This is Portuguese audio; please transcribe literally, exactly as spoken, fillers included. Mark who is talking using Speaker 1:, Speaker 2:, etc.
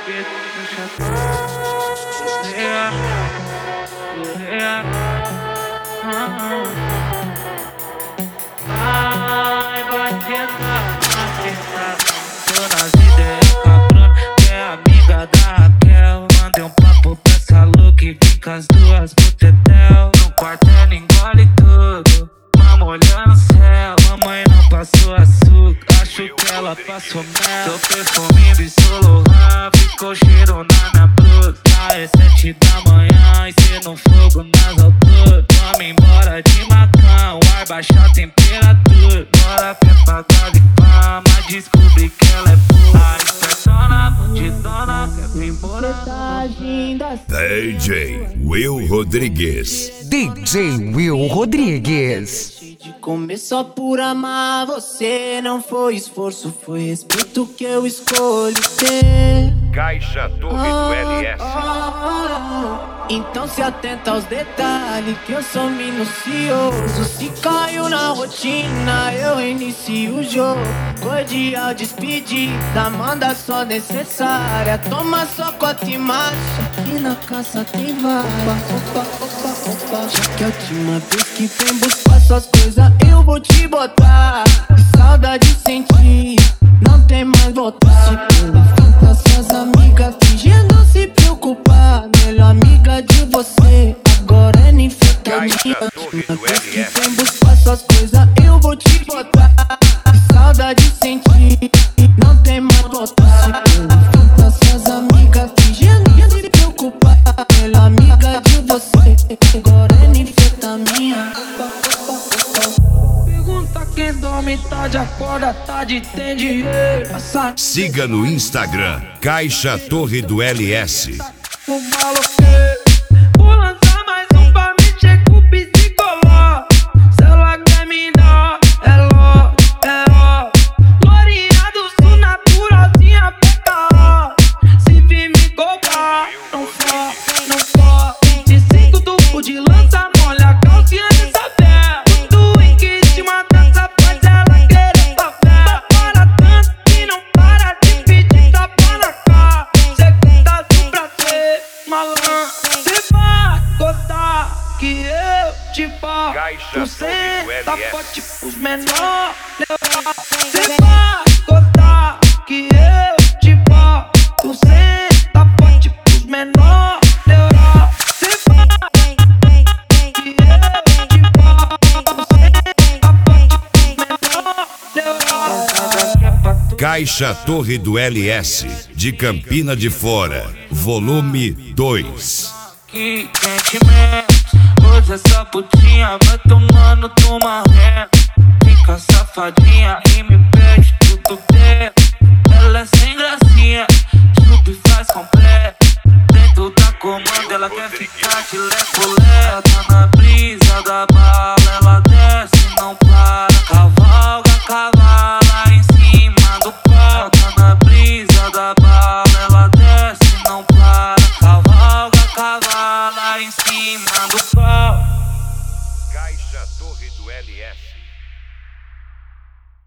Speaker 1: Vai batendo, batendo. Tô nas ideias com a Bruna, que é amiga da Raquel. Mandei um papo pra essa louca e vim com as duas pro tetel. No quarto ela engole tudo, vamos olhando o céu. Mamãe não passou açúcar, acho que ela passou mel. Tô perfumindo e sou Lohan, ficou cheiro na minha blusa. É sete da manhã e cê no fogo nas alturas. Vamos embora de Macão, ar baixa a temperatura. Bora pra pagar de fama, descobri que ela é boa. Espertona, bandidona, quer vir embora.
Speaker 2: D J Will Rodrigues.
Speaker 3: D J Will Rodrigues.
Speaker 4: De comer só por amar você. Não foi esforço, foi respeito que eu escolhi ter.
Speaker 2: Caixa Torre do L S.
Speaker 4: Então se atenta aos detalhes, que eu sou minucioso. Se caiu na rotina, eu reinicio o jogo. Cordial despedida, manda só necessária. Toma só cota e marcha, aqui na casa tem vaga. Opa, opa, opa, já que a última vez que vem buscar suas coisas eu vou te botar. Que saudade sentir, não tem mais voltar. Se pela suas amigas fingindo não se preocupar. Melhor amiga de você, agora é ninfetaminha. Uma vez que vem buscar suas coisas eu vou te botar. Que saudade sentir, não tem mais voltar. Se pela suas amigas fingindo não se preocupar. Melhor amiga de você, agora é ninfetaminha. Pergunta quem dorme tarde, acorda tarde, tem dinheiro.
Speaker 2: Siga no Instagram, Caixa Torre do L S.
Speaker 4: O maloqueiro, vou lançar mais um pra mexer com o psicoló. Se ela quer me dar, é ló, é ó. Glorinha do sul, naturalzinha, pega ó. Se vir me cobrar, não for, não for. vinte e cinco tubo de lança, molha a calcinha dessa pé. Do que te mata essa paz, ela querer papel. Para tanto que não para de pedir tapa na cara. Cê tá do pra ser malandro. Cê vai gostar que eu te pau. Você tá forte pros menor. Cê vai gostar que eu te pau. Você tá forte pros menor. Cê vai que eu te pau. Você tá forte pros menor.
Speaker 2: Caixa Torre do L S, de Campina de Fora, volume dois.
Speaker 1: Que sentimento, hoje essa putinha vai tomando, toma ré. Fica safadinha e me pede tudo tempo. Ela é sem gracinha, chupa e faz completo. Dentro da comanda ela quer ficar de lecolé. Ela tá na brisa da bala, ela